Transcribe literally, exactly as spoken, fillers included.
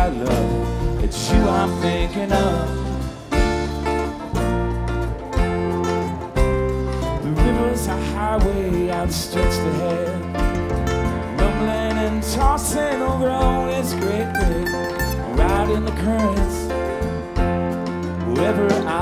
about love, it's you I'm thinking of. The river's a highway outstretched ahead, rumbling and tossing over all its great big, riding the currents wherever I